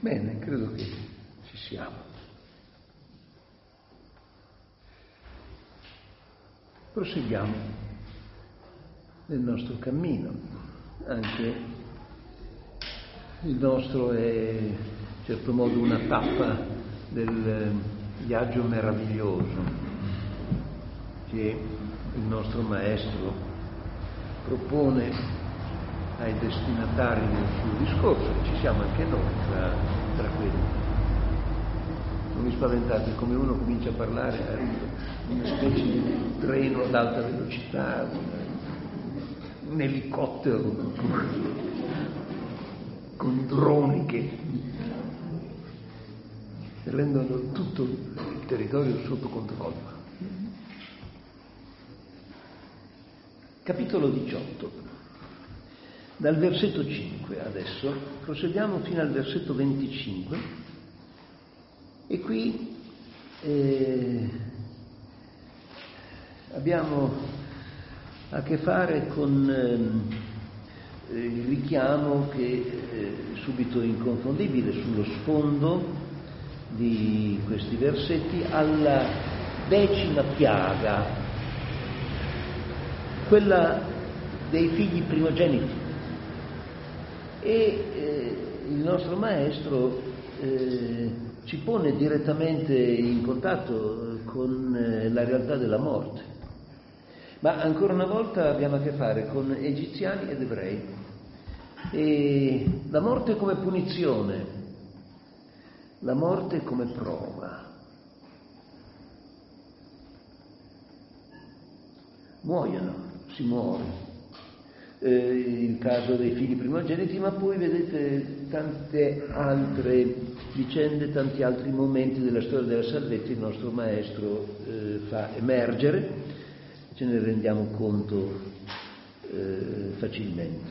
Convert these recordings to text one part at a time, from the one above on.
Bene, credo che ci siamo. Proseguiamo nel nostro cammino. Anche il nostro è in certo modo una tappa del viaggio meraviglioso che il nostro maestro propone ai destinatari del suo discorso, e ci siamo anche noi tra quelli. Non vi spaventate, come uno comincia a parlare arriva una specie di treno ad alta velocità, un elicottero con droni che rendono tutto il territorio sotto controllo. Capitolo 18. Dal versetto 5 adesso procediamo fino al versetto 25 e qui abbiamo a che fare con il richiamo che è subito inconfondibile sullo sfondo di questi versetti alla 10ª piaga, quella dei figli primogeniti. E il nostro maestro ci pone direttamente in contatto con la realtà della morte. Ma ancora una volta abbiamo a che fare con egiziani ed ebrei. E la morte come punizione, la morte come prova. Muoiono, si muore. Il caso dei figli primogeniti, ma poi vedete tante altre vicende, tanti altri momenti della storia della salvezza il nostro maestro fa emergere, ce ne rendiamo conto facilmente.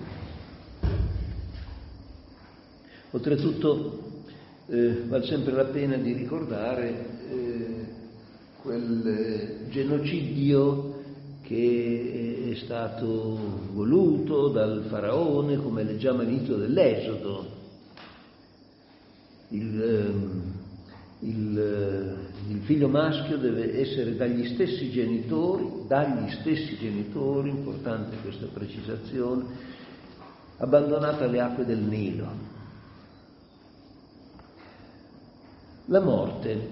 Oltretutto vale sempre la pena di ricordare quel genocidio che è stato voluto dal faraone, come leggiamo all'inizio dell'Esodo. Il figlio maschio deve essere dagli stessi genitori, importante questa precisazione, abbandonato alle acque del Nilo. La morte.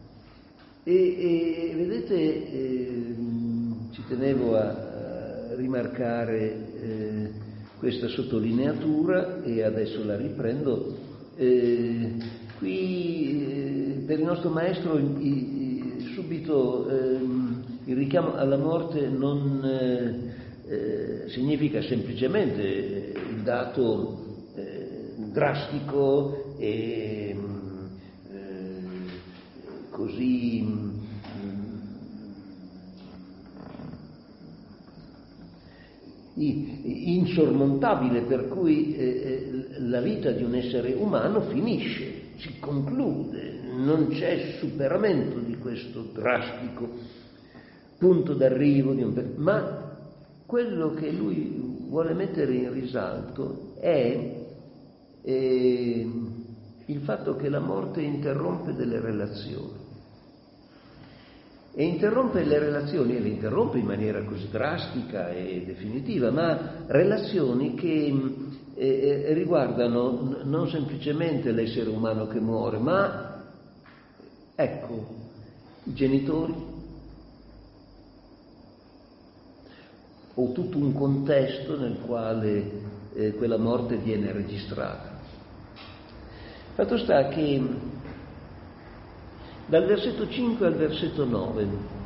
E vedete, ci tenevo a rimarcare questa sottolineatura e adesso la riprendo. Qui per il nostro maestro subito il richiamo alla morte non significa semplicemente il dato drastico e così insormontabile, per cui la vita di un essere umano finisce, si conclude, non c'è superamento di questo drastico punto d'arrivo ma quello che lui vuole mettere in risalto è il fatto che la morte interrompe delle relazioni. E interrompe le relazioni, e le interrompe in maniera così drastica e definitiva, ma relazioni che riguardano non semplicemente l'essere umano che muore, ma ecco, i genitori, o tutto un contesto nel quale quella morte viene registrata. Fatto sta che dal versetto 5 al versetto 9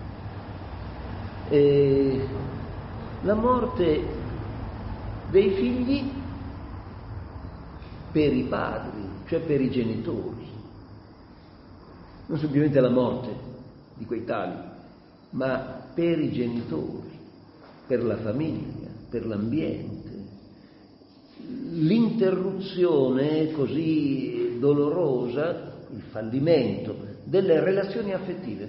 la morte dei figli per i padri, cioè per i genitori, non semplicemente la morte di quei tali, ma per i genitori, per la famiglia, per l'ambiente, l'interruzione così dolorosa, il fallimento delle relazioni affettive.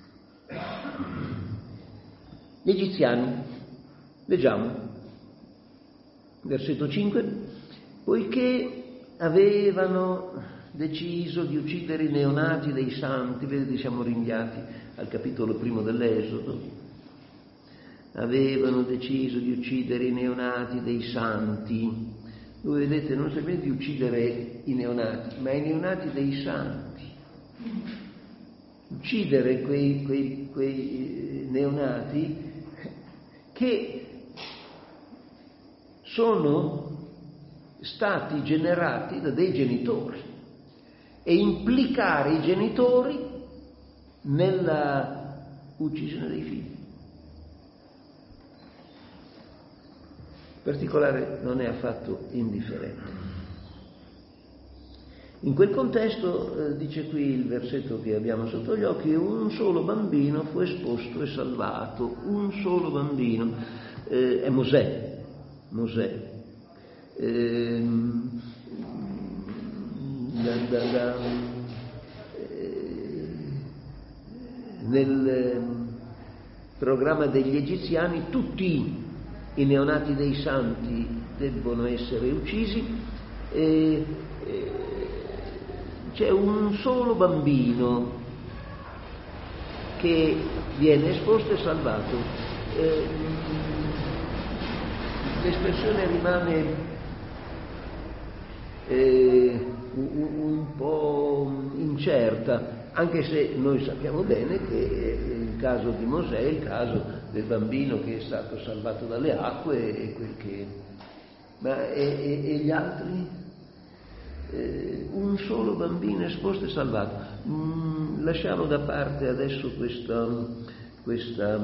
Gli egiziani, leggiamo, versetto 5, poiché avevano deciso di uccidere i neonati dei santi. Vedete, siamo rinviati al capitolo 1 dell'Esodo. Avevano deciso di uccidere i neonati dei santi. Voi vedete, non semplicemente di uccidere i neonati, ma i neonati dei santi. Uccidere quei neonati che sono stati generati da dei genitori e implicare i genitori nella uccisione dei figli. In particolare non è affatto indifferente. In quel contesto, dice qui il versetto che abbiamo sotto gli occhi, un solo bambino fu esposto e salvato, un solo bambino, è Mosè. Nel programma degli egiziani tutti i neonati dei santi debbono essere uccisi, c'è un solo bambino che viene esposto e salvato. L'espressione rimane un po' incerta, anche se noi sappiamo bene che il caso di Mosè è il caso del bambino che è stato salvato dalle acque e quel che... Ma e gli altri? Un solo bambino esposto e salvato. Lasciamo da parte adesso questa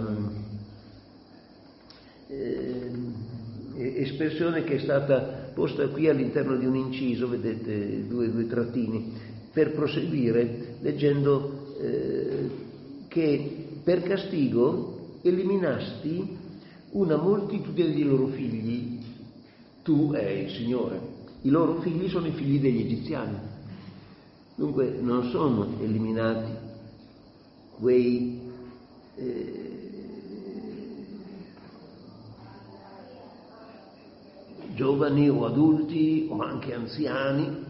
espressione che è stata posta qui all'interno di un inciso, vedete due trattini, per proseguire leggendo che per castigo eliminasti una moltitudine di loro figli, tu è il Signore. I loro figli sono i figli degli egiziani. Dunque non sono eliminati quei giovani o adulti o anche anziani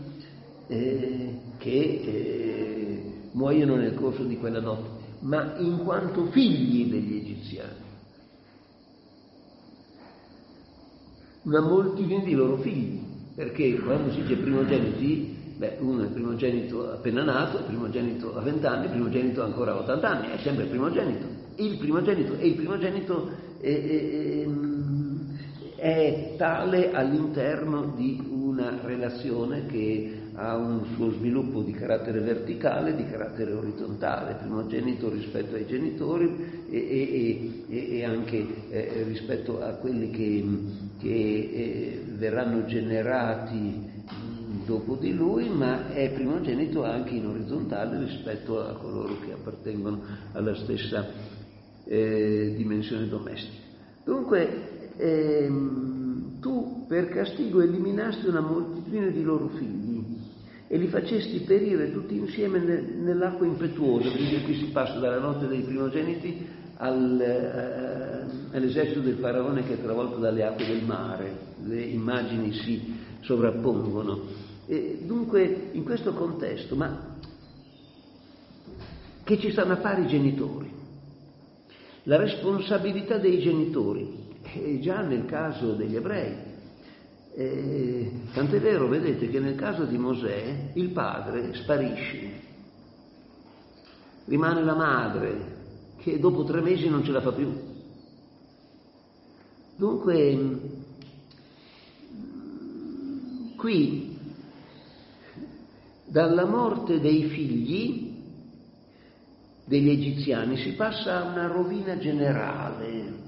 che muoiono nel corso di quella notte, ma in quanto figli degli egiziani. Una moltitudine di loro figli. Perché quando si dice primogeniti, uno è il primogenito appena nato, il primogenito a 20 anni, il primogenito ancora a 80 anni, è sempre il primogenito. Il primogenito è tale all'interno di una relazione che ha un suo sviluppo di carattere verticale, di carattere orizzontale, primogenito rispetto ai genitori e anche rispetto a quelli che verranno generati dopo di lui, ma è primogenito anche in orizzontale rispetto a coloro che appartengono alla stessa dimensione domestica. Dunque tu per castigo eliminasti una moltitudine di loro figli e li facesti perire tutti insieme nell'acqua impetuosa. Quindi qui si passa dalla notte dei primogeniti all'esercito del faraone che è travolto dalle acque del mare. Le immagini si sovrappongono. E dunque in questo contesto, ma che ci stanno a fare i genitori? La responsabilità dei genitori è già nel caso degli ebrei. Tant'è vero, vedete, che nel caso di Mosè il padre sparisce, rimane la madre che dopo 3 mesi non ce la fa più. Dunque qui dalla morte dei figli degli egiziani si passa a una rovina generale.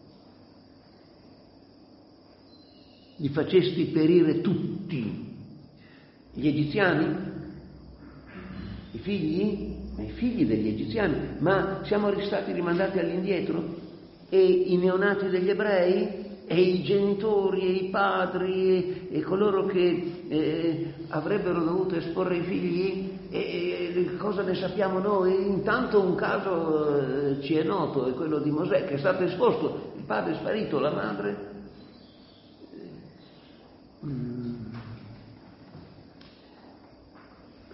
Li facesti perire tutti. Gli egiziani? I figli degli egiziani. Ma siamo stati rimandati all'indietro? E i neonati degli ebrei? E i genitori, e i padri, e coloro che avrebbero dovuto esporre i figli? E cosa ne sappiamo noi? Intanto un caso ci è noto, è quello di Mosè, che è stato esposto. Il padre è sparito, la madre...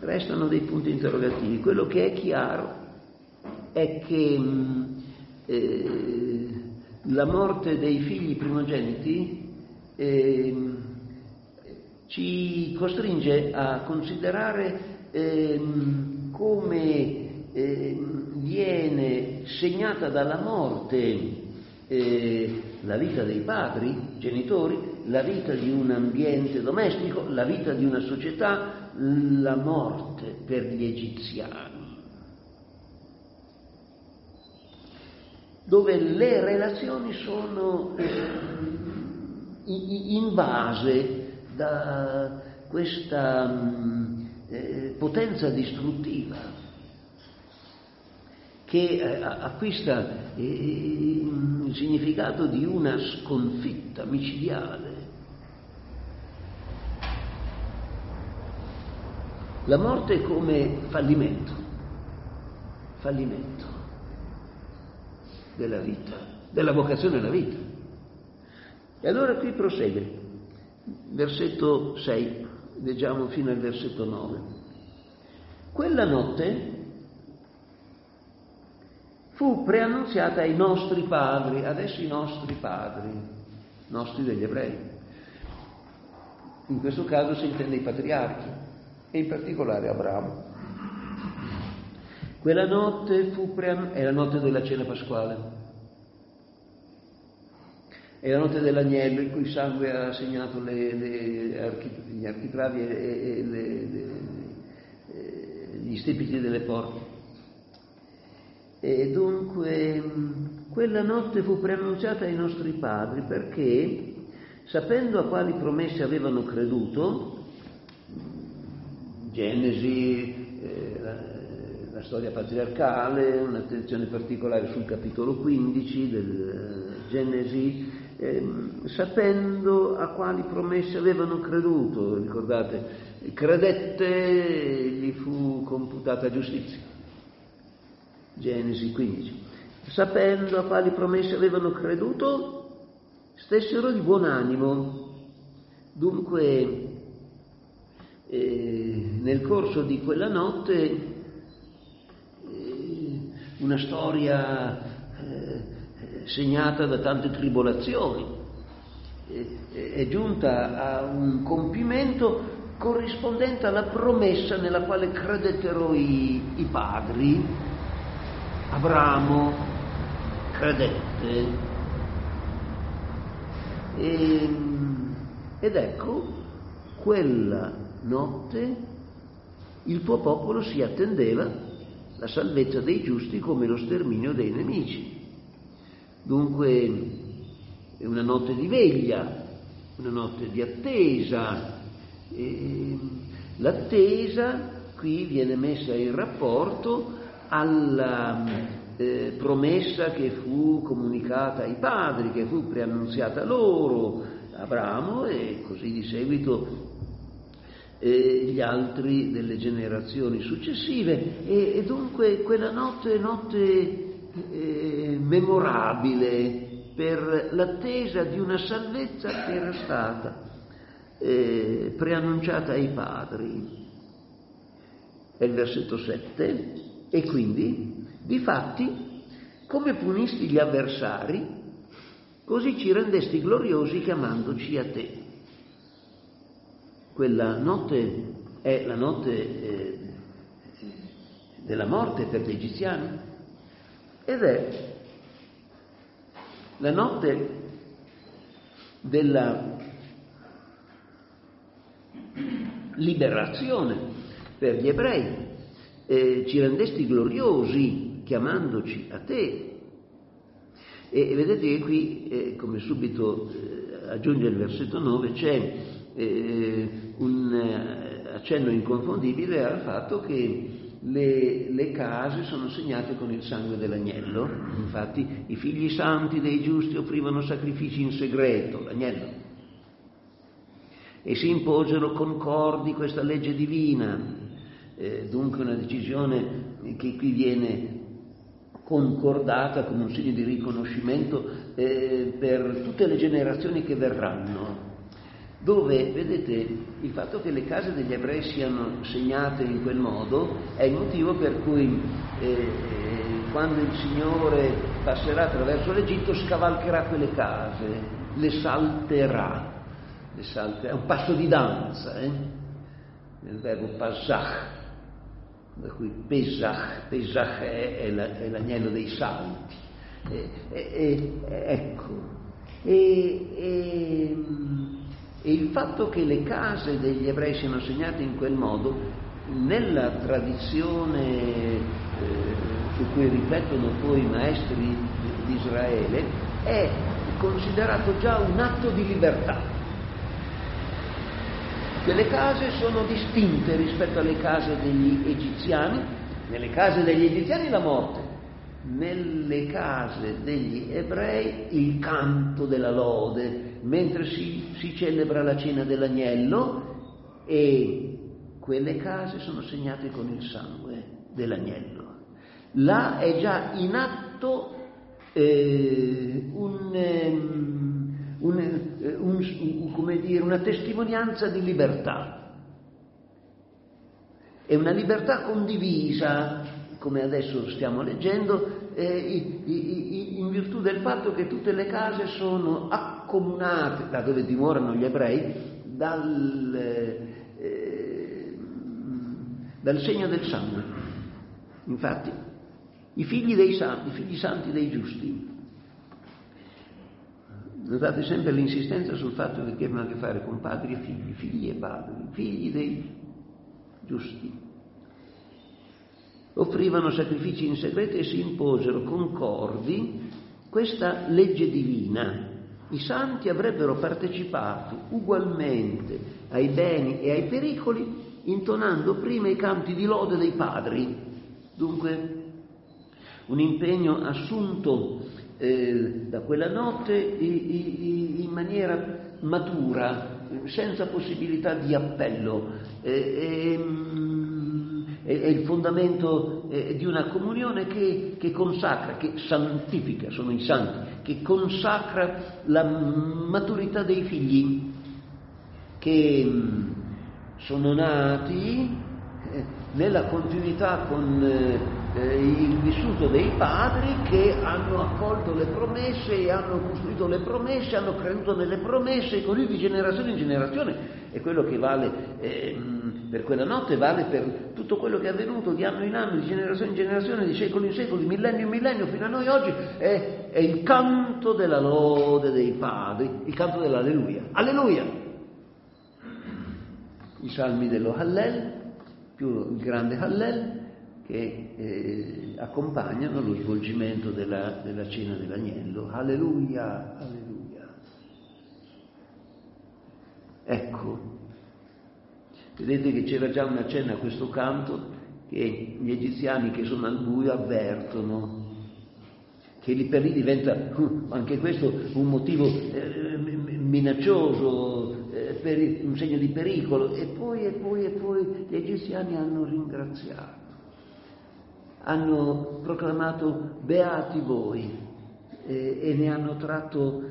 restano dei punti interrogativi. Quello che è chiaro è che la morte dei figli primogeniti ci costringe a considerare come viene segnata dalla morte la vita dei padri, genitori, la vita di un ambiente domestico, la vita di una società, la morte per gli egiziani, dove le relazioni sono invase da questa potenza distruttiva che acquista il significato di una sconfitta micidiale. La morte come fallimento della vita, della vocazione alla vita. E allora qui prosegue, versetto 6, leggiamo fino al versetto 9. Quella notte fu preannunziata ai nostri padri, adesso i nostri padri, nostri degli ebrei. In questo caso si intende i patriarchi, e in particolare Abramo. Quella notte è la notte della cena pasquale, è la notte dell'agnello, il cui sangue ha segnato gli architravi e gli stipiti delle porte. E dunque quella notte fu preannunciata ai nostri padri perché, sapendo a quali promesse avevano creduto, Genesi, la storia patriarcale, un'attenzione particolare sul capitolo 15 del Genesi, sapendo a quali promesse avevano creduto, ricordate, credette, gli fu computata giustizia. Genesi 15. Sapendo a quali promesse avevano creduto, stessero di buon animo. Dunque, nel corso di quella notte, una storia segnata da tante tribolazioni è giunta a un compimento corrispondente alla promessa nella quale credettero i padri. Abramo credette ed ecco, quella notte il tuo popolo si attendeva la salvezza dei giusti come lo sterminio dei nemici. Dunque è una notte di veglia, una notte di attesa. L'attesa qui viene messa in rapporto alla promessa che fu comunicata ai padri, che fu preannunziata loro, Abramo e così di seguito gli altri delle generazioni successive, e dunque quella notte è notte memorabile per l'attesa di una salvezza che era stata preannunciata ai padri. È il versetto 7. E quindi, difatti, come punisti gli avversari, così ci rendesti gloriosi chiamandoci a te. Quella notte è la notte della morte per gli egiziani ed è la notte della liberazione per gli ebrei. Ci rendesti gloriosi chiamandoci a te. E vedete che qui, come subito aggiunge il versetto 9, c'è un accenno inconfondibile al fatto che le case sono segnate con il sangue dell'agnello. Infatti i figli santi dei giusti offrivano sacrifici in segreto, l'agnello, e si imposero concordi questa legge divina. Dunque una decisione che qui viene concordata come un segno di riconoscimento per tutte le generazioni che verranno. dove, vedete, il fatto che le case degli ebrei siano segnate in quel modo è il motivo per cui quando il Signore passerà attraverso l'Egitto scavalcherà quelle case, le salterà. È un passo di danza, nel verbo pasach, da cui Pesach è l'agnello dei salti. Ecco. E il fatto che le case degli ebrei siano segnate in quel modo, nella tradizione su cui riflettono poi i maestri di Israele, è considerato già un atto di libertà. Quelle case sono distinte rispetto alle case degli egiziani. Nelle case degli egiziani la morte, nelle case degli ebrei il canto della lode, mentre si celebra la cena dell'agnello, e quelle case sono segnate con il sangue dell'agnello. Là è già in atto una testimonianza di libertà. È una libertà condivisa, come adesso stiamo leggendo, in virtù del fatto che tutte le case sono accomunate, da dove dimorano gli ebrei, dal segno del sangue. Infatti, i figli santi dei giusti. Notate sempre l'insistenza sul fatto che hanno a che fare con padri e figli e padri, figli dei giusti. Offrivano sacrifici in segreto e si imposero concordi questa legge divina. I santi avrebbero partecipato ugualmente ai beni e ai pericoli, intonando prima i canti di lode dei padri. Dunque, un impegno assunto da quella notte in maniera matura, senza possibilità di appello. È il fondamento di una comunione che consacra, che santifica, sono i santi, che consacra la maturità dei figli, che sono nati nella continuità con il vissuto dei padri, che hanno accolto le promesse e hanno costruito le promesse, hanno creduto nelle promesse, e così di generazione in generazione. E quello che vale per quella notte vale per tutto quello che è avvenuto di anno in anno, di generazione in generazione, di secolo in secolo, di millennio in millennio, fino a noi oggi. È il canto della lode dei padri, il canto dell'alleluia. Alleluia! I salmi dello Hallel, più il grande Hallel, che accompagnano lo svolgimento della cena dell'agnello. Alleluia, alleluia. Ecco, vedete che c'era già una accenno a questo canto, che gli egiziani che sono al buio avvertono, che lì per lì diventa anche questo un motivo minaccioso, per un segno di pericolo. E poi gli egiziani hanno ringraziato. Hanno proclamato beati voi e ne hanno tratto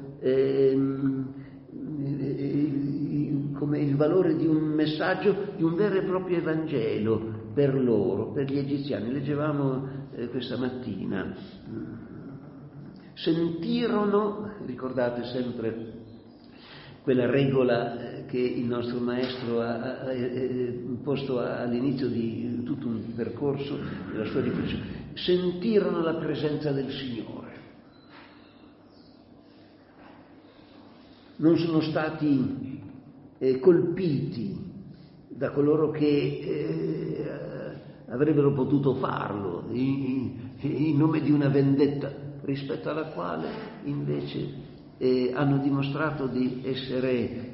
come il valore di un messaggio, di un vero e proprio Evangelo per loro, per gli egiziani. Leggevamo questa mattina. Sentirono, ricordate sempre quella regola che il nostro maestro ha posto all'inizio di tutto un percorso della sua riflessione, sentirono la presenza del Signore. Non sono stati colpiti da coloro che avrebbero potuto farlo in nome di una vendetta, rispetto alla quale invece hanno dimostrato di essere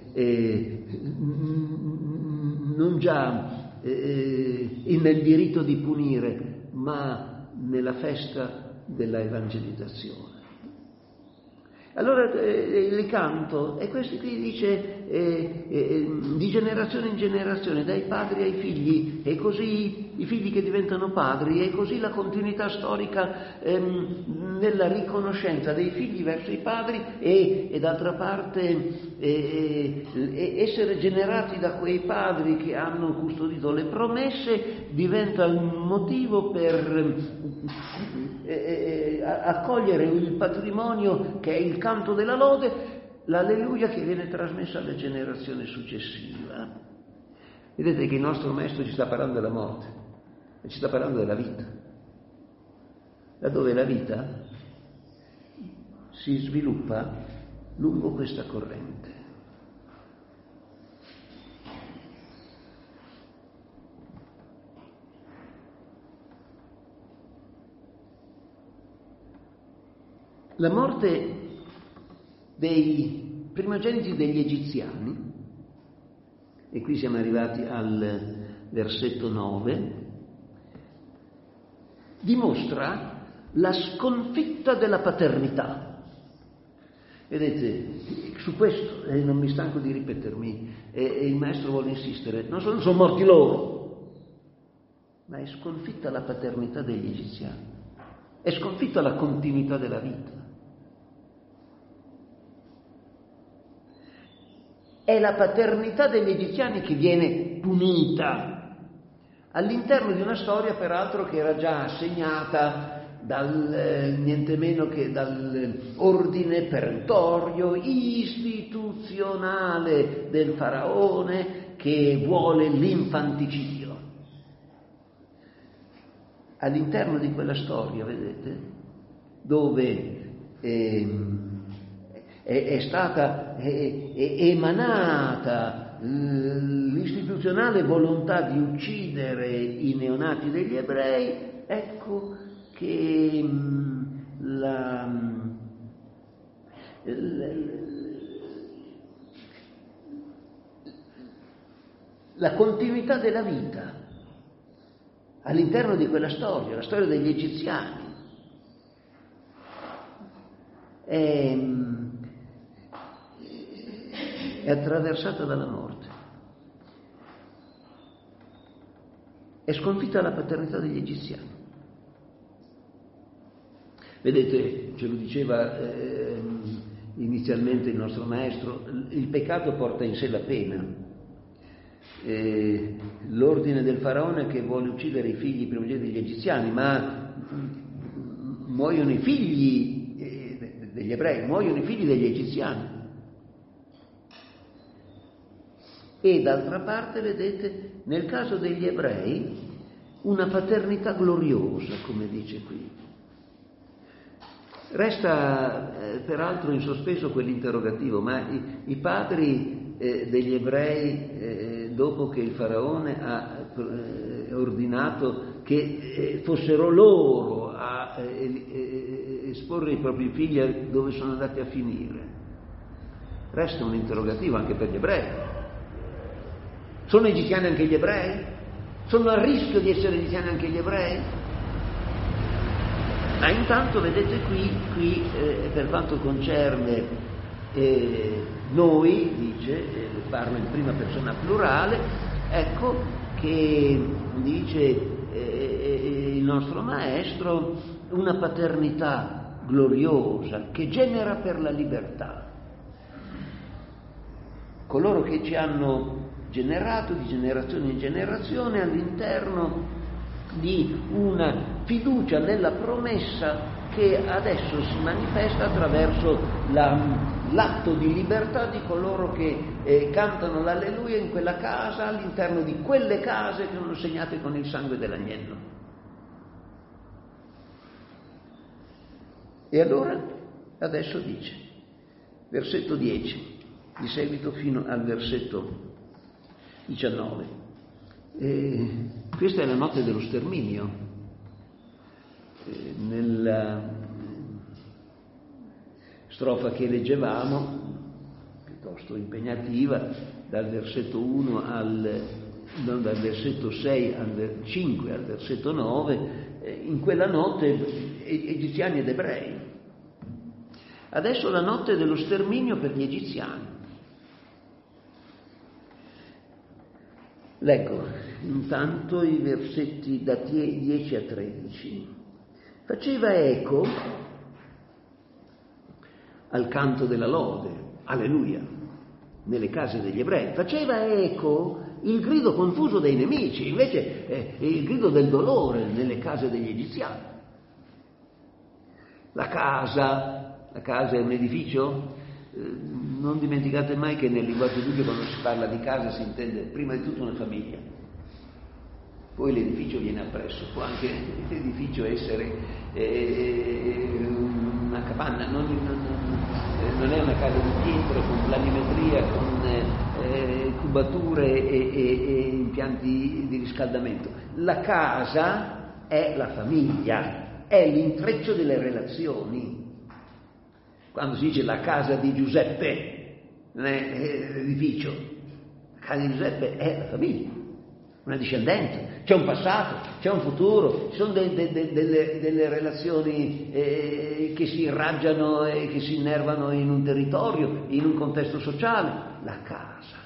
non già nel diritto di punire, ma nella festa della evangelizzazione. Allora le canto, e questo qui dice di generazione in generazione, dai padri ai figli, e così i figli che diventano padri, e così la continuità storica nella riconoscenza dei figli verso i padri e d'altra parte essere generati da quei padri che hanno custodito le promesse diventa un motivo per accogliere il patrimonio che è il canto della lode, l'alleluia che viene trasmessa alle generazioni successive. Vedete che il nostro maestro ci sta parlando della morte e ci sta parlando della vita, laddove la vita si sviluppa lungo questa corrente. La morte dei primogeniti degli egiziani, e qui siamo arrivati al versetto 9, dimostra la sconfitta della paternità. Vedete, su questo, non mi stanco di ripetermi, il maestro vuole insistere, non sono morti loro, ma è sconfitta la paternità degli egiziani, è sconfitta la continuità della vita. È la paternità degli egiziani che viene punita all'interno di una storia peraltro che era già segnata niente meno che dall'ordine perentorio istituzionale del faraone che vuole l'infanticidio. All'interno di quella storia, vedete, dove è stata emanata l'istituzionale volontà di uccidere i neonati degli ebrei, ecco che la continuità della vita all'interno di quella storia, la storia degli egiziani, è attraversata dalla morte. È sconfitta la paternità degli egiziani. Vedete, ce lo diceva inizialmente il nostro maestro, il peccato porta in sé la pena. L'ordine del faraone che vuole uccidere i figli primogeniti degli egiziani, ma muoiono i figli degli ebrei, muoiono i figli degli egiziani. E d'altra parte, vedete, nel caso degli ebrei, una paternità gloriosa, come dice qui. Resta peraltro in sospeso quell'interrogativo, ma i padri degli ebrei, dopo che il faraone ha ordinato che fossero loro a esporre i propri figli dove sono andati a finire, resta un interrogativo anche per gli ebrei. Sono egiziani anche gli ebrei? Sono a rischio di essere egiziani anche gli ebrei? Ma intanto vedete qui per quanto concerne noi, dice, parlo in prima persona plurale, ecco che dice il nostro maestro una paternità gloriosa che genera per la libertà. Coloro che ci hanno generato di generazione in generazione all'interno di una fiducia nella promessa che adesso si manifesta attraverso l'atto di libertà di coloro che cantano l'alleluia in quella casa, all'interno di quelle case che sono segnate con il sangue dell'agnello. E allora adesso dice, versetto 10, di seguito fino al versetto 19. Questa è la notte dello sterminio. Nella strofa che leggevamo, piuttosto impegnativa, dal versetto 1 dal versetto 6 al 5 al versetto 9, in quella notte egiziani ed ebrei Adesso la notte dello sterminio per gli egiziani. Leggo intanto i versetti da 10 a 13. Faceva eco al canto della lode, alleluia, nelle case degli ebrei. Faceva eco il grido confuso dei nemici, invece il grido del dolore nelle case degli egiziani. La casa è un edificio? Non dimenticate mai che nel linguaggio biblico quando si parla di casa si intende prima di tutto una famiglia, poi l'edificio viene appresso. Può anche l'edificio essere una capanna, non è una casa di pietra con planimetria, con cubature e impianti di riscaldamento. La casa è la famiglia, è l'intreccio delle relazioni. Quando si dice la casa di Giuseppe, non è l'edificio, la casa di Giuseppe è la famiglia, una discendenza, c'è un passato, c'è un futuro, ci sono delle relazioni che si irraggiano e che si innervano in un territorio, in un contesto sociale. La casa.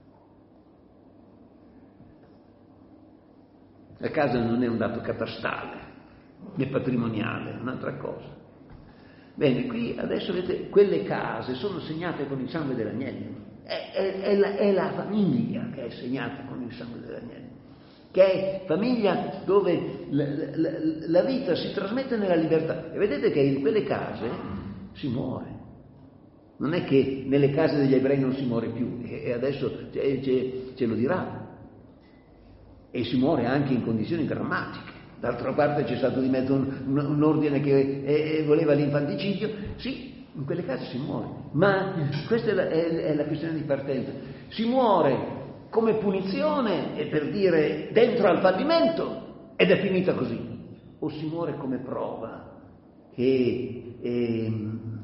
La casa non è un dato catastale, né patrimoniale, è un'altra cosa. Bene, qui adesso vedete, quelle case sono segnate con il sangue dell'agnello. È la famiglia che è segnata con il sangue dell'agnello, che è famiglia dove la vita si trasmette nella libertà. E vedete che in quelle case si muore. Non è che nelle case degli ebrei non si muore più, e adesso ce lo dirà. E si muore anche in condizioni drammatiche. D'altra parte c'è stato di mezzo un ordine che voleva l'infanticidio. Sì, in quelle case si muore, ma questa è la questione di partenza. Si muore come punizione, e per dire dentro al fallimento, ed è finita così. O si muore come prova che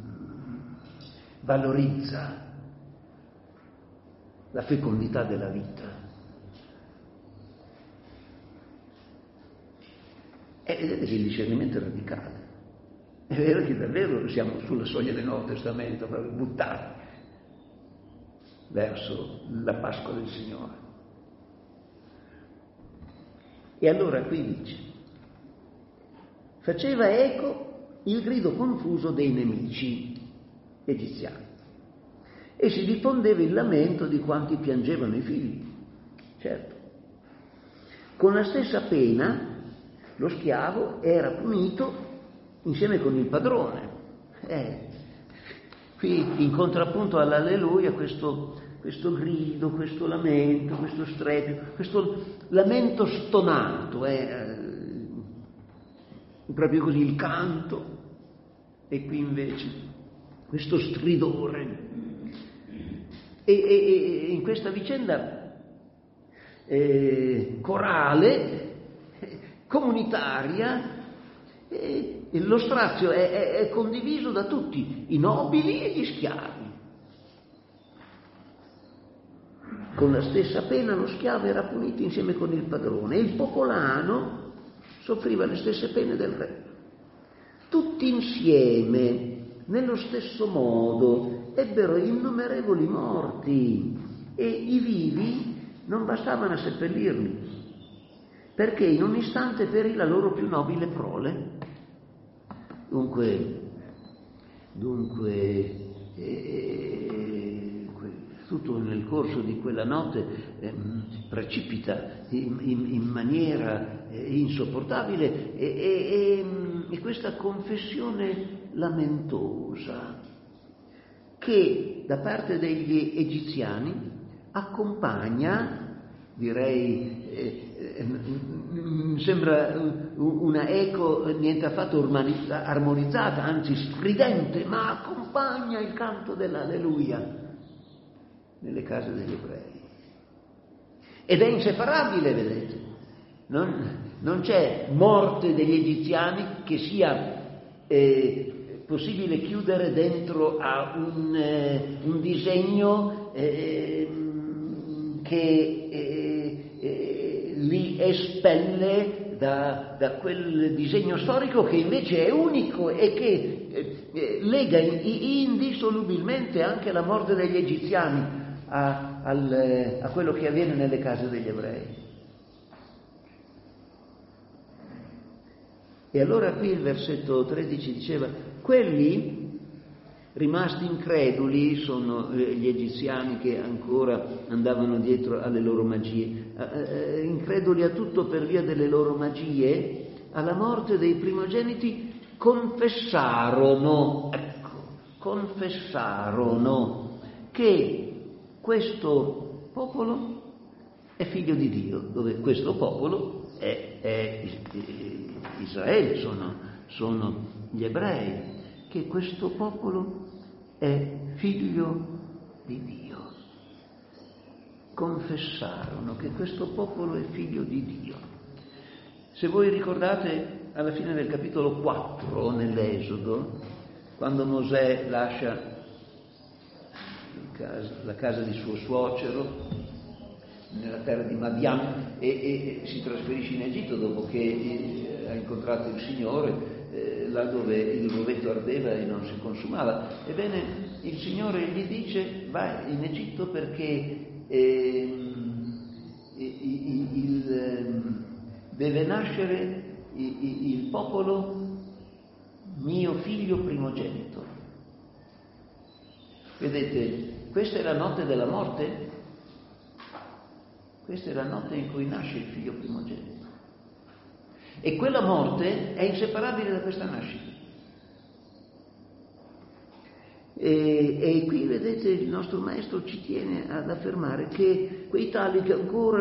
valorizza la fecondità della vita. E vedete che il discernimento è radicale. È vero che davvero siamo sulla soglia del Nuovo Testamento, proprio buttati verso la Pasqua del Signore. E allora qui dice: faceva eco il grido confuso dei nemici egiziani e si diffondeva il lamento di quanti piangevano i figli. Certo, con la stessa pena lo schiavo era punito insieme con il padrone. Qui in contrappunto all'alleluia questo grido, questo lamento, questo strepito, questo lamento stonato, proprio così il canto, e qui invece questo stridore. E in questa vicenda corale, comunitaria, lo strazio è condiviso da tutti, i nobili e gli schiavi. Con la stessa pena lo schiavo era punito insieme con il padrone e il popolano soffriva le stesse pene del re. Tutti insieme, nello stesso modo, ebbero innumerevoli morti e i vivi non bastavano a seppellirli, perché in un istante perì la loro più nobile prole. Dunque, tutto nel corso di quella notte precipita in maniera insopportabile e questa confessione lamentosa che da parte degli egiziani accompagna, direi, sembra una eco niente affatto armonizzata, anzi stridente, ma accompagna il canto dell'alleluia nelle case degli ebrei. Ed è inseparabile, vedete. Non c'è morte degli egiziani che sia possibile chiudere dentro a un disegno che li espelle da quel disegno storico che invece è unico e che lega indissolubilmente anche la morte degli egiziani a quello che avviene nelle case degli ebrei. E allora qui il versetto 13 diceva: quelli rimasti increduli sono gli egiziani che ancora andavano dietro alle loro magie, increduli a tutto per via delle loro magie, alla morte dei primogeniti confessarono che questo popolo è figlio di Dio, dove questo popolo è Israele, sono gli ebrei, che questo popolo è figlio di Dio. Confessarono che questo popolo è figlio di Dio. Se voi ricordate, alla fine del capitolo 4 nell'Esodo, quando Mosè lascia la casa di suo suocero nella terra di Madian e si trasferisce in Egitto dopo che ha incontrato il Signore, là dove il rovetto ardeva e non si consumava. Ebbene, il Signore gli dice: vai in Egitto perché deve nascere il popolo mio figlio primogenito. Vedete, questa è la notte della morte. Questa è la notte in cui nasce il figlio primogenito. E quella morte è inseparabile da questa nascita. E qui vedete il nostro maestro ci tiene ad affermare che quei tali che ancora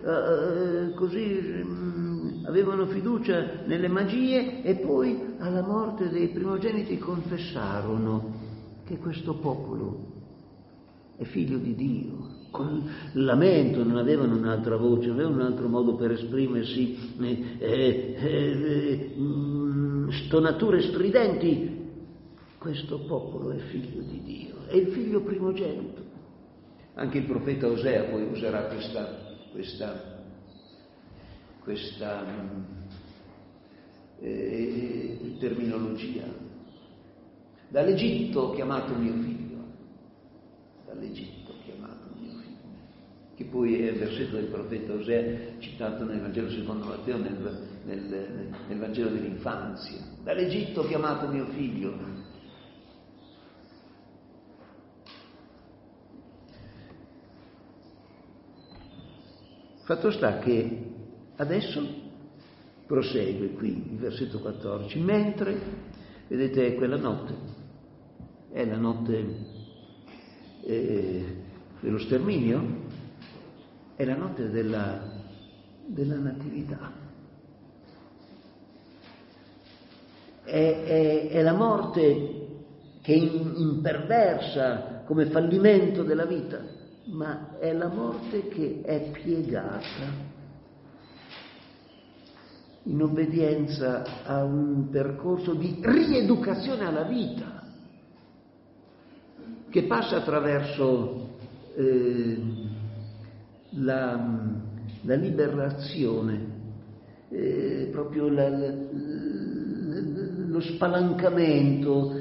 avevano fiducia nelle magie e poi alla morte dei primogeniti confessarono che questo popolo è figlio di Dio. Con lamento, non avevano un'altra voce, non avevano un altro modo per esprimersi, stonature stridenti. Questo popolo è figlio di Dio, è il figlio primogenito. Anche il profeta Osea poi userà questa terminologia. Dall'Egitto ho chiamato mio figlio, dall'Egitto ho chiamato mio figlio, che poi è il versetto del profeta Osea citato nel Vangelo secondo Matteo, nel Vangelo dell'infanzia. Dall'Egitto ho chiamato mio figlio. Fatto sta che adesso prosegue qui il versetto 14, mentre, vedete, è quella notte, è la notte dello sterminio, è la notte della natività, è la morte che imperversa come fallimento della vita, ma è la morte che è piegata in obbedienza a un percorso di rieducazione alla vita, che passa attraverso la liberazione, proprio lo spalancamento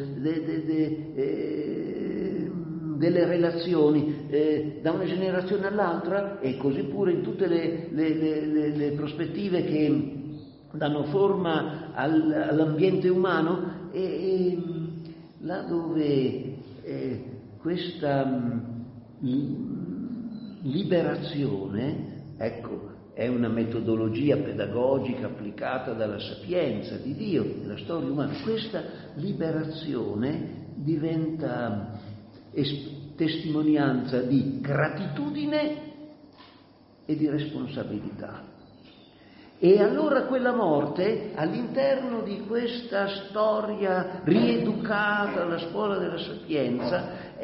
delle relazioni da una generazione all'altra, e così pure in tutte le prospettive che danno forma all'ambiente umano, e là dove questa liberazione, ecco, è una metodologia pedagogica applicata dalla sapienza di Dio nella storia umana. Questa liberazione diventa testimonianza di gratitudine e di responsabilità. E allora quella morte, all'interno di questa storia rieducata alla scuola della sapienza,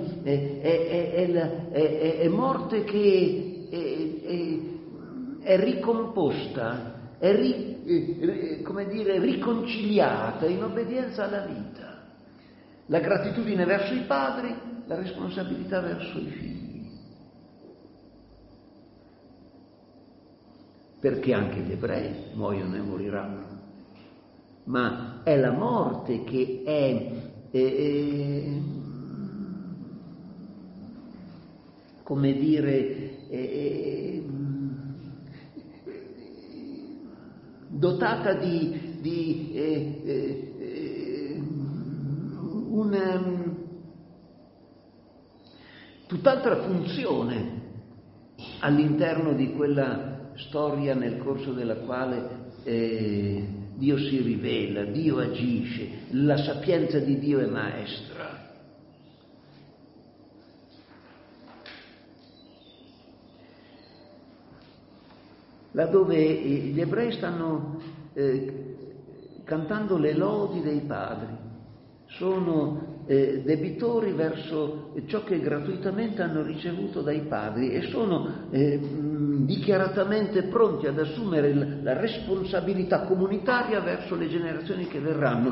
è morte che è ricomposta, è riconciliata in obbedienza alla vita. La gratitudine verso i padri, la responsabilità verso i figli. perché anche gli ebrei muoiono e moriranno, ma è la morte che è come dire, dotata di una tutt'altra funzione all'interno di quella storia nel corso della quale Dio si rivela, Dio agisce, la sapienza di Dio è maestra. Laddove gli ebrei stanno cantando le lodi dei padri, sono debitori verso ciò che gratuitamente hanno ricevuto dai padri e sono dichiaratamente pronti ad assumere la responsabilità comunitaria verso le generazioni che verranno.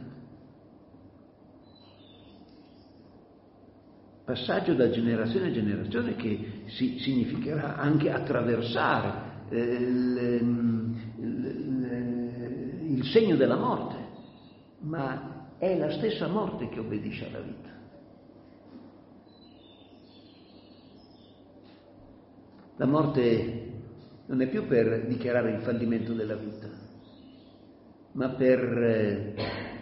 Passaggio da generazione a generazione che significherà anche attraversare il segno della morte, ma è la stessa morte che obbedisce alla vita. La morte non è più per dichiarare il fallimento della vita, ma per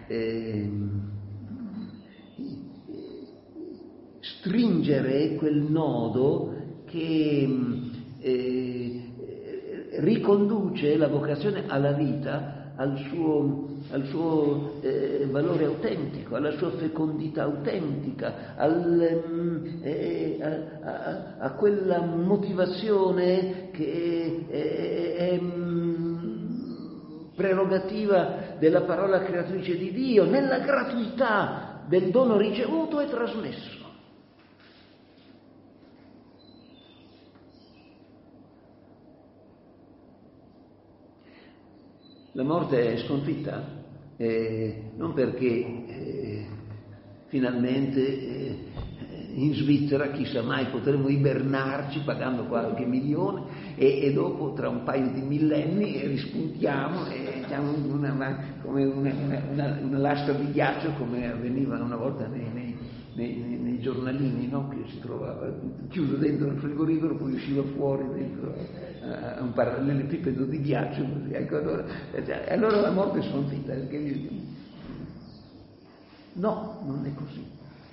stringere quel nodo che riconduce la vocazione alla vita al suo valore autentico, alla sua fecondità autentica, a quella motivazione che è prerogativa della parola creatrice di Dio, nella gratuità del dono ricevuto e trasmesso. La morte è sconfitta non perché finalmente in Svizzera, chissà mai, potremo ibernarci pagando qualche milione e dopo, tra un paio di millenni, rispuntiamo e siamo come una lastra di ghiaccio, come avveniva una volta nei giornalini, no? Che si trovava chiuso dentro il frigorifero, poi usciva fuori dentro un parallelepipedo di ghiaccio, così. Ecco, allora la morte è sconfitta. No, non è così.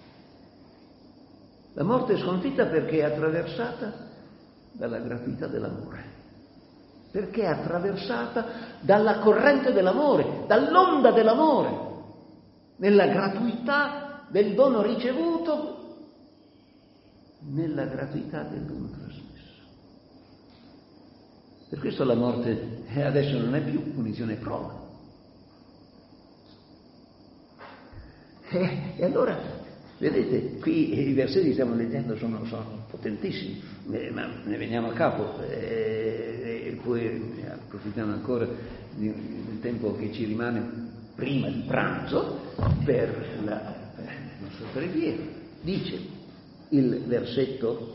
La morte è sconfitta perché è attraversata dalla gratuità dell'amore, perché è attraversata dalla corrente dell'amore, dall'onda dell'amore, nella gratuità del dono ricevuto, nella gratuità del dono trasmesso. Per questo la morte adesso non è più punizione e prova. E allora, vedete, qui i versetti che stiamo leggendo sono potentissimi, ma ne veniamo a capo e poi approfittiamo ancora del tempo che ci rimane prima di pranzo per il nostro preghiera. Dice il versetto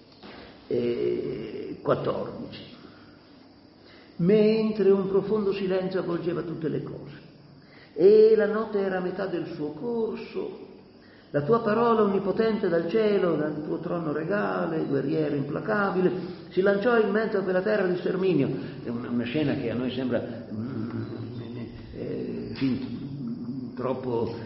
14: mentre un profondo silenzio avvolgeva tutte le cose e la notte era a metà del suo corso, la tua parola onnipotente dal cielo, dal tuo trono regale, guerriero implacabile, si lanciò in mezzo a quella terra di sterminio. È una scena che a noi sembra troppo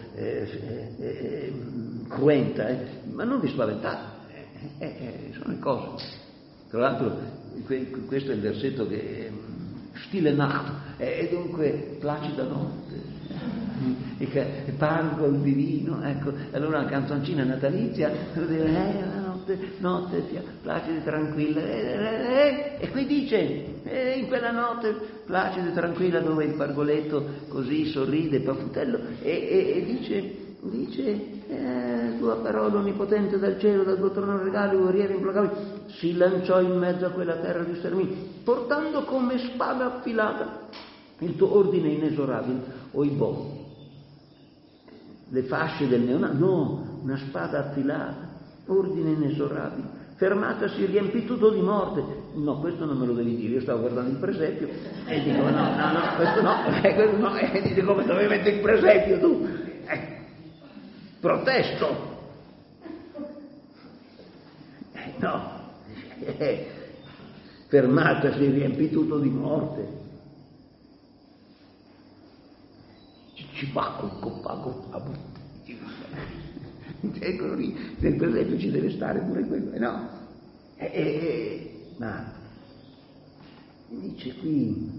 cruenta, ma non vi spaventate, sono le cose. Tra l'altro questo è il versetto che stille Nacht, è dunque placida notte, e pargo il divino, ecco. Allora una canzoncina natalizia, notte placida e tranquilla, e qui dice, in quella notte placida e tranquilla dove il pargoletto così sorride, pafutello, e dice tua parola onnipotente dal cielo, dal tuo trono regale, guerriero implacabile, si lanciò in mezzo a quella terra di sterminio, portando come spada affilata il tuo ordine inesorabile, oibò, le fasce del neonato, no, una spada affilata, ordine inesorabile, fermatasi riempì tutto di morte, no, questo non me lo devi dire, io stavo guardando il presepio e dico no, questo no, e dice come dovevi mettere il presepio tu? Protesto! No, fermatasi, riempì tutto di morte. Ci bacco il coppago a quello lì, nel presepio ci deve stare pure quello, no? Ma dice qui,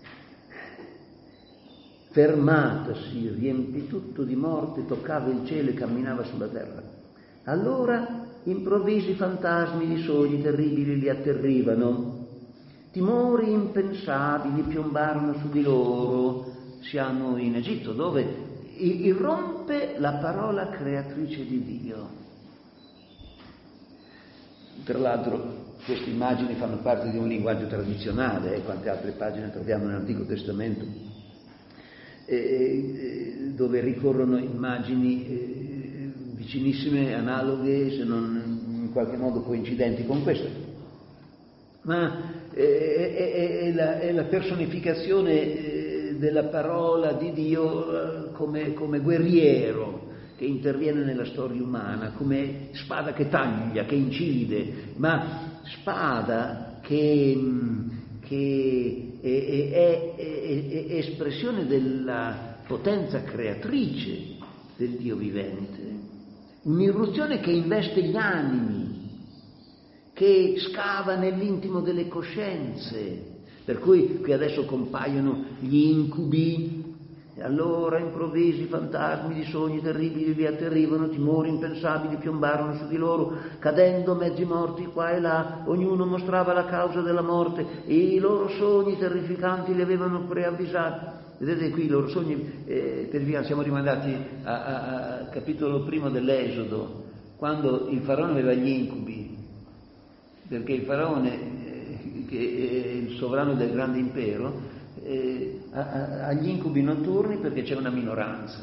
fermatasi, riempì tutto di morte, toccava il cielo e camminava sulla terra. Allora improvvisi fantasmi di sogni terribili li atterrivano, timori impensabili piombarono su di loro. Siamo in Egitto, dove irrompe la parola creatrice di Dio. Tra l'altro queste immagini fanno parte di un linguaggio tradizionale, quante altre pagine troviamo nell'Antico Testamento, dove ricorrono immagini vicinissime, analoghe, se non in qualche modo coincidenti con queste. Ma è la personificazione della parola di Dio come guerriero che interviene nella storia umana, come spada che taglia, che incide, ma spada che è espressione della potenza creatrice del Dio vivente, un'irruzione che investe gli animi, che scava nell'intimo delle coscienze. Per cui qui adesso compaiono gli incubi, e allora improvvisi fantasmi di sogni terribili li atterrivano, timori impensabili piombarono su di loro, cadendo mezzi morti qua e là, ognuno mostrava la causa della morte e i loro sogni terrificanti li avevano preavvisati. Vedete qui i loro sogni terrificanti, siamo rimandati al capitolo 1 dell'Esodo, quando il faraone aveva gli incubi, perché il faraone, che è il sovrano del grande impero, ha gli incubi notturni perché c'è una minoranza.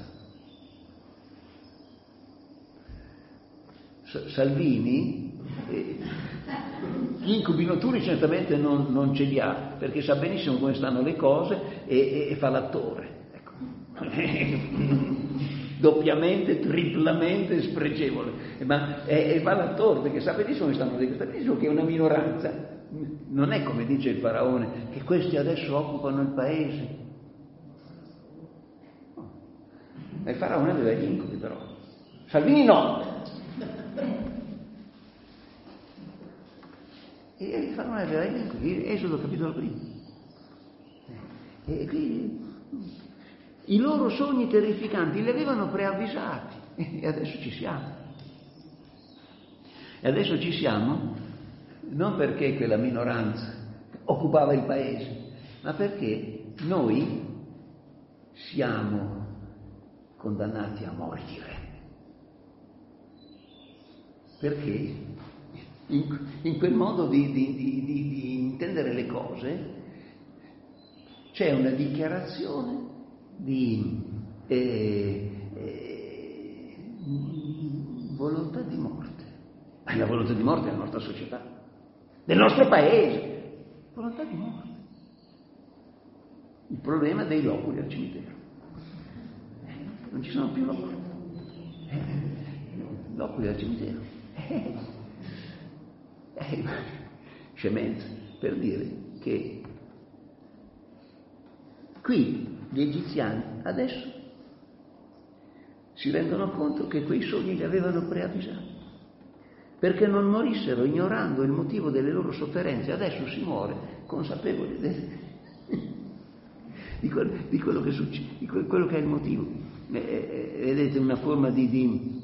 Salvini gli incubi notturni certamente non ce li ha, perché sa benissimo come stanno le cose e fa l'attore, ecco. Doppiamente, triplamente spregevole, ma fa l'attore perché sa benissimo come stanno le cose, sa benissimo che è una minoranza. Non è come dice il faraone, che questi adesso occupano il paese. No. Il faraone aveva gli incubi però. Salvini no. E il faraone aveva gli incubi. Esodo capitolo 1. E qui i loro sogni terrificanti li avevano preavvisati. E adesso ci siamo. E adesso ci siamo non perché quella minoranza occupava il paese, ma perché noi siamo condannati a morire. Perché in quel modo di intendere le cose c'è una dichiarazione di volontà di morte. Ma la volontà di morte della nostra società, del nostro paese, volontà di morte. Il problema dei loculi al cimitero. Non ci sono più loculi. Loculi al cimitero. Scemenza, per dire che qui gli egiziani adesso si rendono conto che quei sogni li avevano preavvisati, perché non morissero ignorando il motivo delle loro sofferenze. Adesso si muore consapevoli di quello che succede, di quello che è il motivo. Vedete una forma di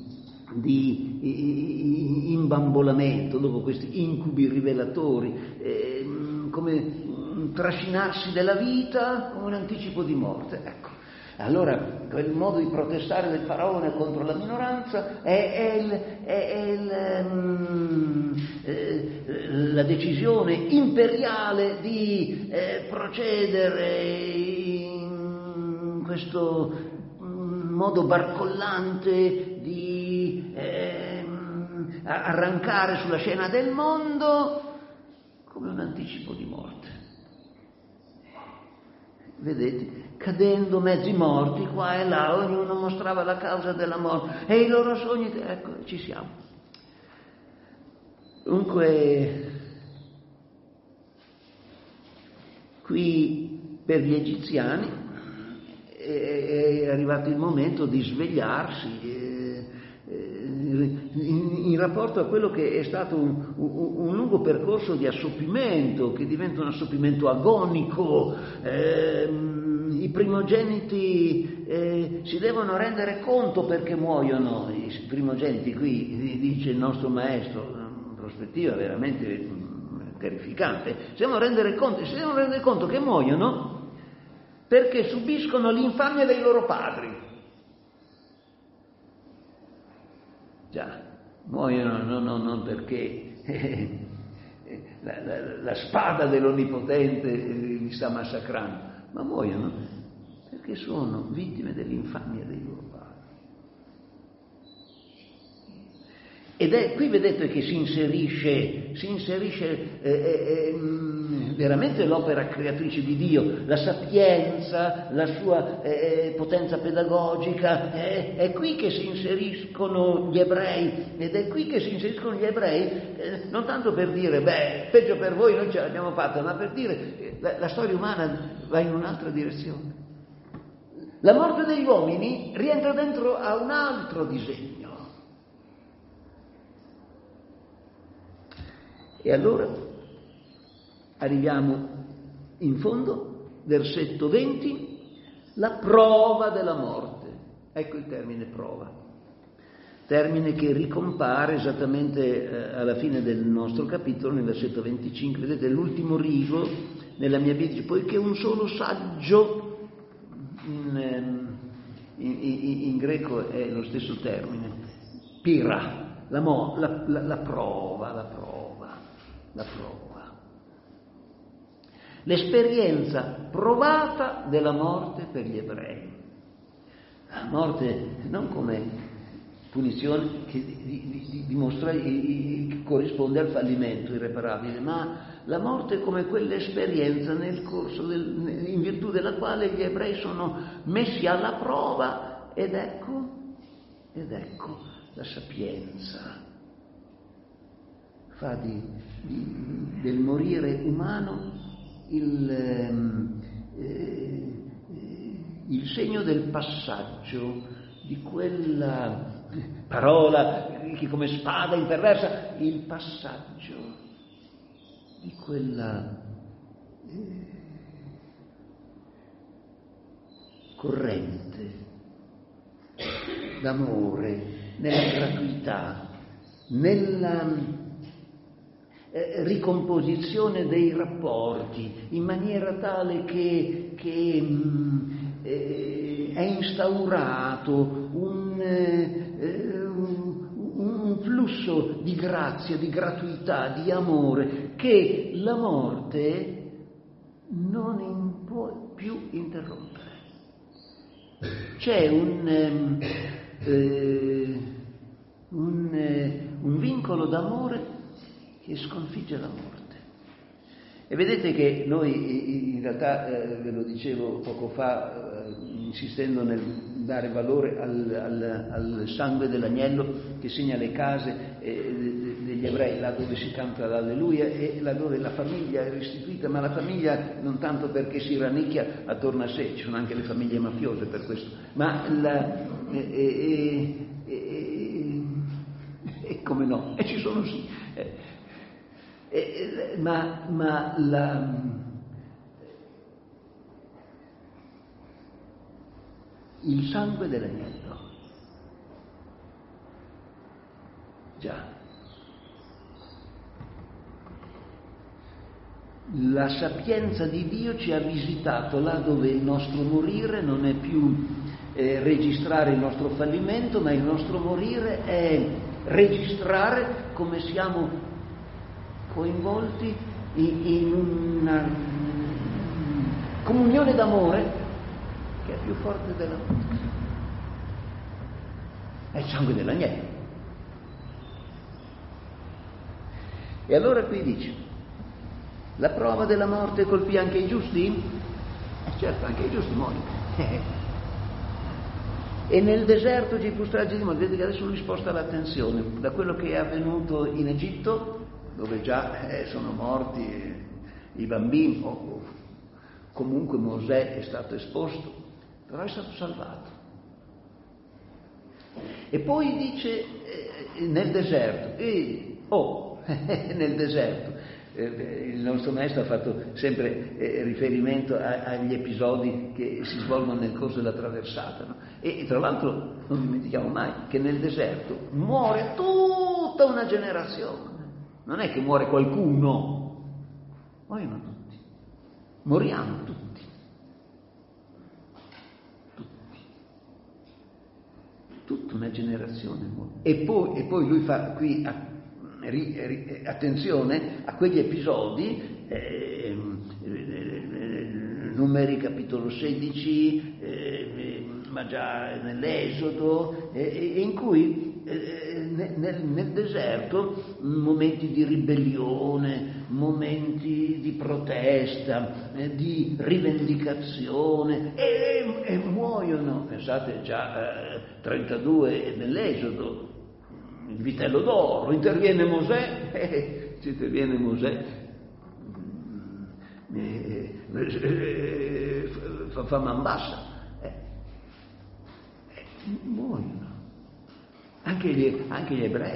imbambolamento dopo questi incubi rivelatori, come un trascinarsi della vita come un anticipo di morte. Ecco. Allora, quel modo di protestare del faraone contro la minoranza è la decisione imperiale di procedere in questo modo barcollante di arrancare sulla scena del mondo come un anticipo di morte. Vedete, cadendo mezzi morti qua e là, ognuno mostrava la causa della morte e i loro sogni, ecco, ci siamo. Dunque, qui per gli egiziani è arrivato il momento di svegliarsi in rapporto a quello che è stato un lungo percorso di assopimento, che diventa un assopimento agonico. I primogeniti si devono rendere conto perché muoiono. I primogeniti, qui dice il nostro maestro, una prospettiva veramente terrificante. Si devono rendere conto che muoiono perché subiscono l'infamia dei loro padri. Già, muoiono non perché la spada dell'Onnipotente li sta massacrando, ma muoiono perché sono vittime dell'infamia dei loro padri. Ed è qui, vedete, che si inserisce veramente l'opera creatrice di Dio, la sapienza, la sua potenza pedagogica. È qui che si inseriscono gli ebrei, ed è qui che si inseriscono gli ebrei, non tanto per dire, peggio per voi, noi ce l'abbiamo fatta, ma per dire la storia umana va in un'altra direzione. La morte degli uomini rientra dentro a un altro disegno. E allora arriviamo in fondo, versetto 20, la prova della morte. Ecco il termine prova, termine che ricompare esattamente alla fine del nostro capitolo, nel versetto 25. Vedete l'ultimo rigo nella mia Bibbia, poiché un solo saggio, in greco è lo stesso termine, pira, la prova. L'esperienza provata della morte per gli ebrei. La morte non come punizione che dimostra che corrisponde al fallimento irreparabile, ma la morte come quell'esperienza nel corso in virtù della quale gli ebrei sono messi alla prova, ed ecco la sapienza. Fa del morire umano il segno del passaggio di quella parola che come spada imperversa, il passaggio di quella corrente d'amore nella gratuità, nella ricomposizione dei rapporti in maniera tale che è instaurato un flusso di grazia, di gratuità, di amore che la morte non può più interrompere. C'è un vincolo d'amore che sconfigge la morte. E vedete che noi in realtà, ve lo dicevo poco fa, insistendo nel dare valore al sangue dell'agnello che segna le case degli ebrei, là dove si canta l'alleluia e là dove la famiglia è restituita, ma la famiglia non tanto perché si rannicchia attorno a sé, ci sono anche le famiglie mafiose per questo, ma come no, e ci sono sì. Il sangue dell'agnello, già, la sapienza di Dio ci ha visitato là dove il nostro morire non è più registrare il nostro fallimento, ma il nostro morire è registrare come siamo coinvolti in una comunione d'amore che è più forte della morte. È il sangue dell'agnello. E allora qui dice, La prova della morte colpì anche i giusti? Certo, anche i giusti muoiono. E nel deserto ci fu strage di morte. Vedete che adesso lui sposta l'attenzione da quello che è avvenuto in Egitto, dove già sono morti i bambini, o comunque Mosè è stato esposto, però è stato salvato. E poi dice nel deserto, nel deserto, il nostro maestro ha fatto sempre riferimento agli episodi che si svolgono nel corso della traversata, no? E tra l'altro non dimentichiamo mai che nel deserto muore tutta una generazione, non è che muore qualcuno, muoiono tutti, moriamo tutti, tutta una generazione muore. E poi lui fa qui attenzione a quegli episodi, Numeri capitolo 16, ma già nell'Esodo, in cui nel deserto momenti di ribellione, momenti di protesta, di rivendicazione, e muoiono. Pensate già 32 nell'Esodo, il vitello d'oro, interviene Mosè, fa man bassa, muoiono anche gli ebrei.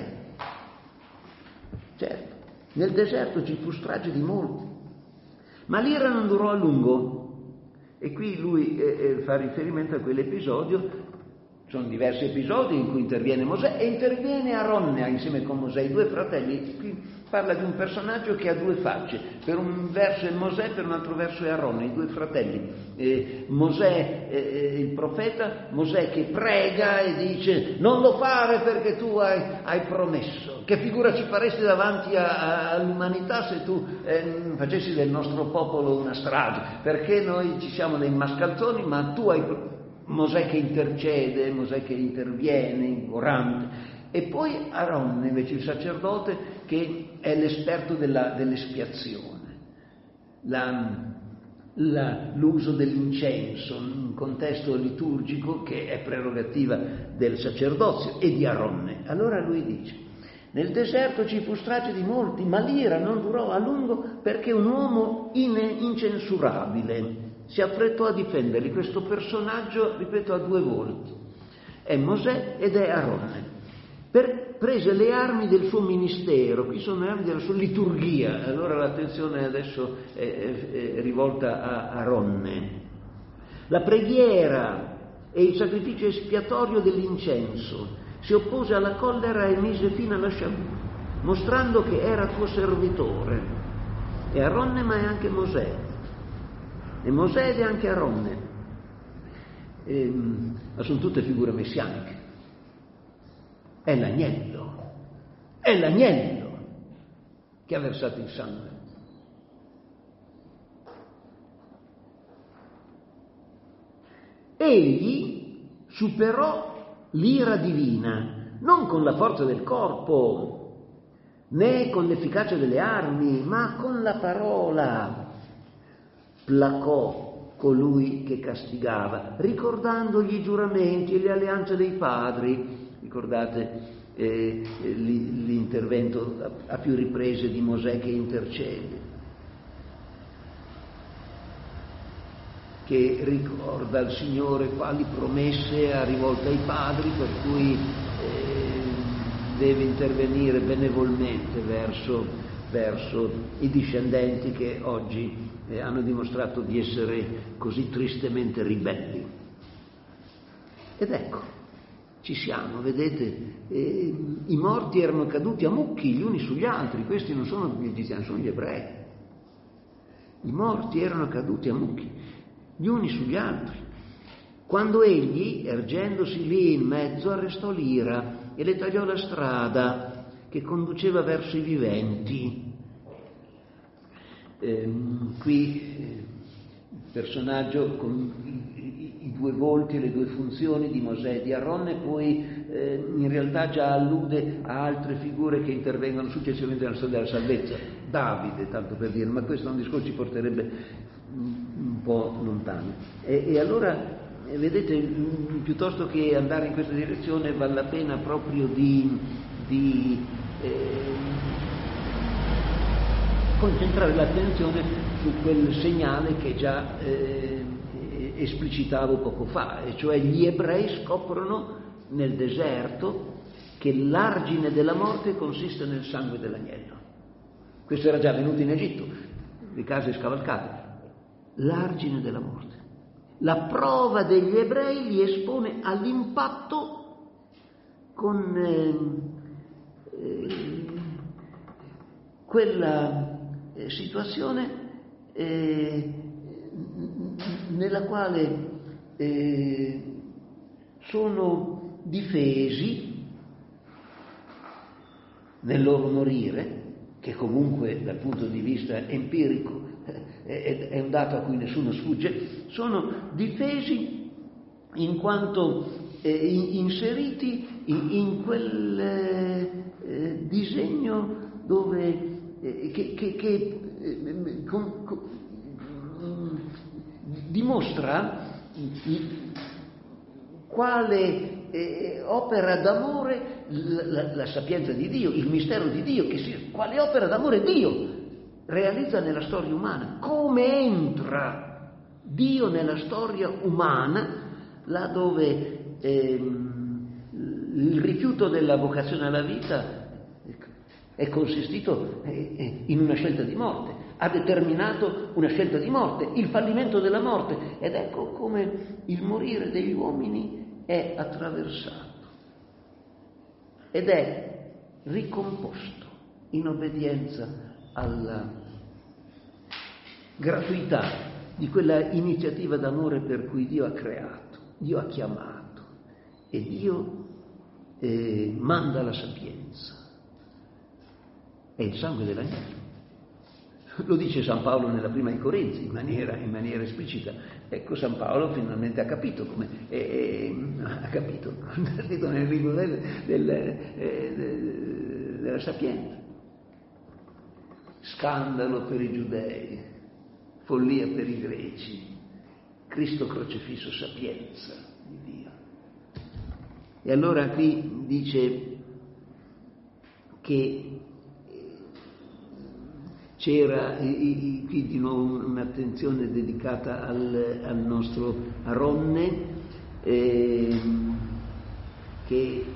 Certo, nel deserto ci fu strage di molti, ma l'ira non durò a lungo, e qui lui fa riferimento a quell'episodio. Sono diversi episodi in cui interviene Mosè e interviene Aronne insieme con Mosè, i due fratelli. Qui parla di un personaggio che ha due facce, per un verso è Mosè, per un altro verso è Aronne, i due fratelli. Mosè, il profeta, Mosè che prega e dice: non lo fare perché tu hai promesso. Che figura ci faresti davanti all'umanità se tu facessi del nostro popolo una strage? Perché noi ci siamo dei mascalzoni, ma tu hai promesso. Mosè che intercede, Mosè che interviene, orante. E poi Aronne invece il sacerdote, che è l'esperto dell'espiazione, l'uso dell'incenso in un contesto liturgico che è prerogativa del sacerdozio e di Aronne. Allora lui dice: nel deserto ci fu strage di molti, ma l'ira non durò a lungo, perché un uomo incensurabile si affrettò a difenderli. Questo personaggio, ripeto, ha due volti, è Mosè ed è Aronne. Prese le armi del suo ministero, qui sono le armi della sua liturgia. Allora l'attenzione adesso è rivolta a Aronne. La preghiera e il sacrificio espiatorio dell'incenso, si oppose alla collera e mise fine alla sciagura, mostrando che era tuo servitore. E Aronne, ma è anche Mosè. E Mosè ed è anche Aronne, ma sono tutte figure messianiche. È l'agnello che ha versato il sangue. Egli superò l'ira divina, non con la forza del corpo, né con l'efficacia delle armi, ma con la parola. Placò colui che castigava, ricordandogli i giuramenti e le alleanze dei padri. Ricordate l'intervento a più riprese di Mosè che intercede, che ricorda al Signore quali promesse ha rivolte ai padri, per cui deve intervenire benevolmente verso i discendenti che oggi hanno dimostrato di essere così tristemente ribelli. Ed ecco, ci siamo, vedete, i morti erano caduti a mucchi gli uni sugli altri. Questi non sono gli egiziani, sono gli ebrei. I morti erano caduti a mucchi gli uni sugli altri, quando egli, ergendosi lì in mezzo, arrestò l'ira e le tagliò la strada che conduceva verso i viventi. Qui il personaggio con i due volti e le due funzioni di Mosè e di Aronne, poi in realtà già allude a altre figure che intervengono successivamente nella storia della salvezza. Davide, tanto per dire, ma questo è un discorso ci porterebbe un po' lontano. E allora, vedete, piuttosto che andare in questa direzione vale la pena proprio di concentrare l'attenzione su quel segnale che già esplicitavo poco fa, e cioè gli ebrei scoprono nel deserto che l'argine della morte consiste nel sangue dell'agnello. Questo era già avvenuto in Egitto, le case scavalcate. L'argine della morte. La prova degli ebrei li espone all'impatto con quella situazione nella quale sono difesi nel loro morire, che comunque dal punto di vista empirico è un dato a cui nessuno sfugge, sono difesi in quanto inseriti in quel disegno dove dimostra quale opera d'amore la sapienza di Dio, il mistero di Dio, quale opera d'amore Dio realizza nella storia umana, come entra Dio nella storia umana, là dove il rifiuto della vocazione alla vita è consistito in una scelta di morte, ha determinato una scelta di morte, il fallimento della morte, ed ecco come il morire degli uomini è attraversato ed è ricomposto in obbedienza alla gratuità di quella iniziativa d'amore per cui Dio ha creato, Dio ha chiamato e Dio manda la sapienza. È il sangue dell'agnello. Lo dice San Paolo nella prima ai Corinzi in maniera esplicita. Ecco, San Paolo finalmente ha capito come ha capito nel rigo della sapienza. Scandalo per i giudei, follia per i greci, Cristo crocifisso, sapienza di Dio. E allora qui dice che c'era qui di nuovo un'attenzione dedicata al nostro Aronne, che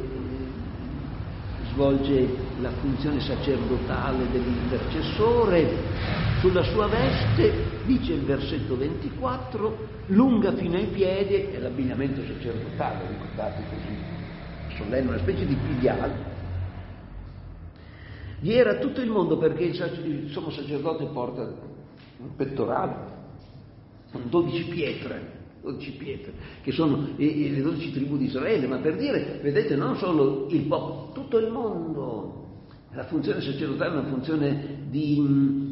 svolge la funzione sacerdotale dell'intercessore. Sulla sua veste, dice il versetto 24, lunga fino ai piedi, è l'abbigliamento sacerdotale, ricordate, così solenne, una specie di pidiale. Vi era tutto il mondo, perché il sommo sacerdote porta un pettorale, sono 12 pietre, che sono le 12 tribù di Israele, ma per dire, vedete, non solo il popolo, tutto il mondo. La funzione sacerdotale è una funzione di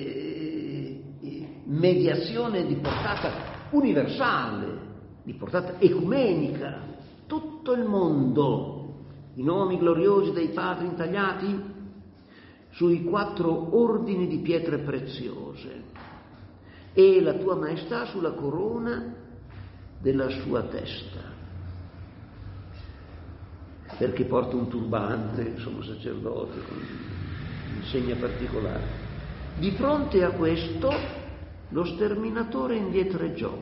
mediazione di portata universale, di portata ecumenica, tutto il mondo, i nomi gloriosi dei padri intagliati sui 4 ordini di pietre preziose e la tua maestà sulla corona della sua testa, perché porta un turbante, il sommo sacerdote, con insegna particolare. Di fronte a questo lo sterminatore indietreggiò.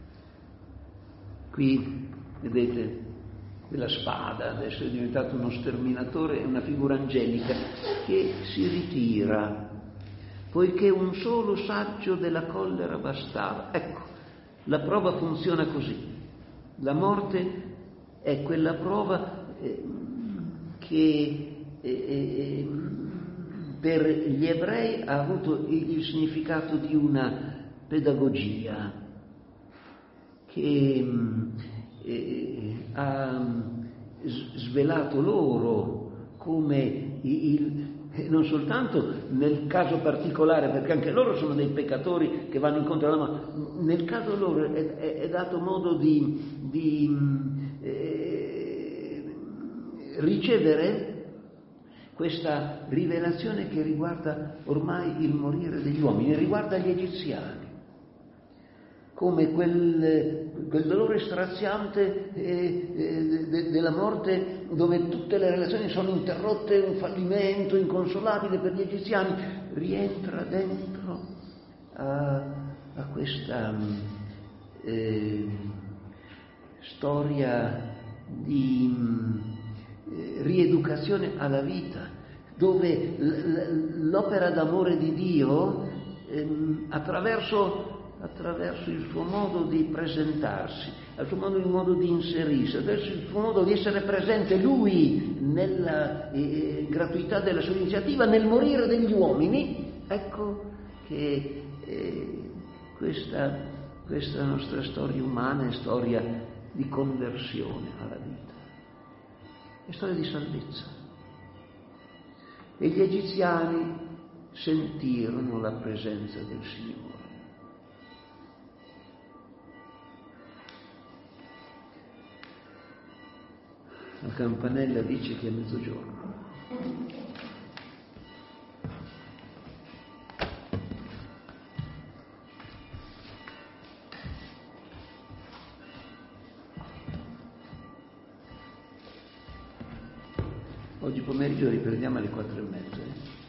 Qui vedete della spada, adesso è diventato uno sterminatore, è una figura angelica che si ritira, poiché un solo saggio della collera bastava. Ecco, la prova funziona così. La morte è quella prova che per gli ebrei ha avuto il significato di una pedagogia che ha svelato loro come non soltanto nel caso particolare, perché anche loro sono dei peccatori che vanno incontro alla morte, nel caso loro è dato modo di ricevere questa rivelazione che riguarda ormai il morire degli uomini, riguarda gli egiziani, come quel dolore straziante della morte, dove tutte le relazioni sono interrotte, un fallimento inconsolabile per gli egiziani, rientra dentro a questa storia di rieducazione alla vita, dove l'opera d'amore di Dio attraverso il suo modo di presentarsi, il suo modo di inserirsi, attraverso il suo modo di essere presente Lui nella gratuità della sua iniziativa, nel morire degli uomini. Ecco che questa nostra storia umana è storia di conversione alla vita, è storia di salvezza. E gli egiziani sentirono la presenza del Signore. La campanella dice che è mezzogiorno. Oggi pomeriggio riprendiamo alle 4:30.